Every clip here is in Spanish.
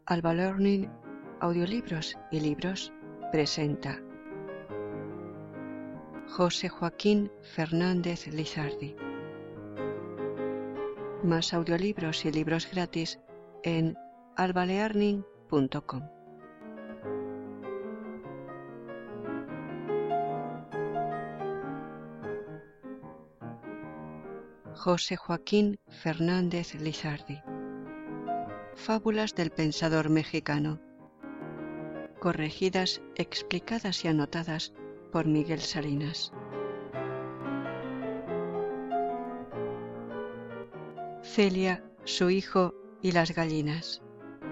Alba Learning, Audiolibros y Libros presenta José Joaquín Fernández Lizardi. Más audiolibros y libros gratis en albalearning.com. José Joaquín Fernández Lizardi. Fábulas del pensador mexicano. Corregidas, explicadas y anotadas por Miguel Salinas. Celia, su hijo y las gallinas.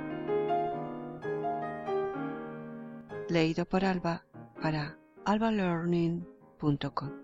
Leído por Alba para albalearning.com.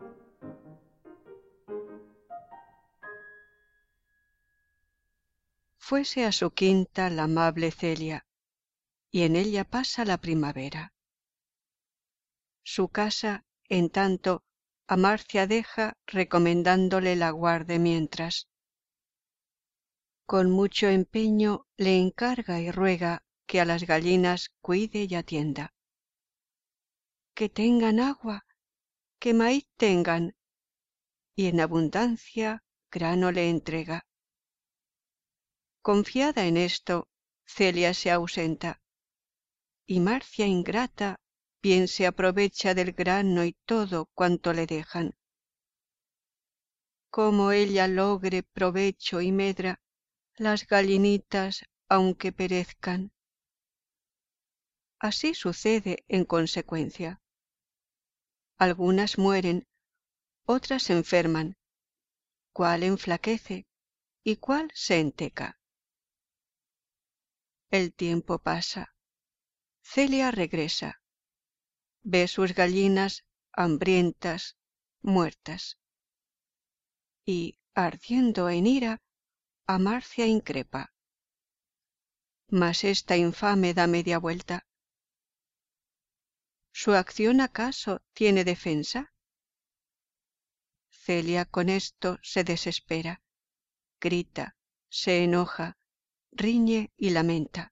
Fuese a su quinta la amable Celia, y en ella pasa la primavera. Su casa, en tanto, a Marcia deja recomendándole la guarde mientras. Con mucho empeño le encarga y ruega que a las gallinas cuide y atienda. Que tengan agua, que maíz tengan, y en abundancia grano le entrega. Confiada en esto, Celia se ausenta, y Marcia ingrata bien se aprovecha del grano y todo cuanto le dejan. Como ella logre provecho y medra, las gallinitas aunque perezcan. Así sucede en consecuencia. Algunas mueren, otras se enferman, cuál enflaquece y cuál se enteca. El tiempo pasa. Celia regresa. Ve sus gallinas hambrientas, muertas. Y, ardiendo en ira, a Marcia increpa. Mas esta infame da media vuelta. ¿Su acción acaso tiene defensa? Celia con esto se desespera, grita, se enoja, riñe y lamenta.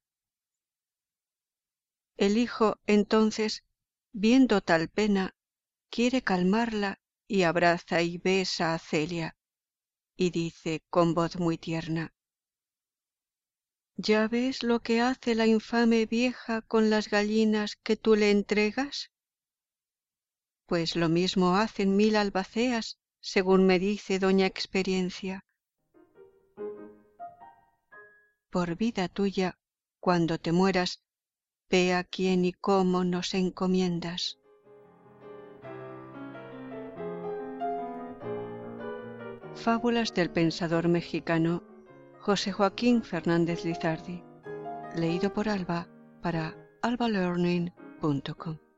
El hijo, entonces, viendo tal pena, quiere calmarla y abraza y besa a Celia, y dice con voz muy tierna: ¿Ya ves lo que hace la infame vieja con las gallinas que tú le entregas? Pues lo mismo hacen 1000 albaceas, según me dice doña Experiencia. Por vida tuya, cuando te mueras, ve a quién y cómo nos encomiendas. Fábulas del pensador mexicano José Joaquín Fernández Lizardi. Leído por Alba para albalearning.com.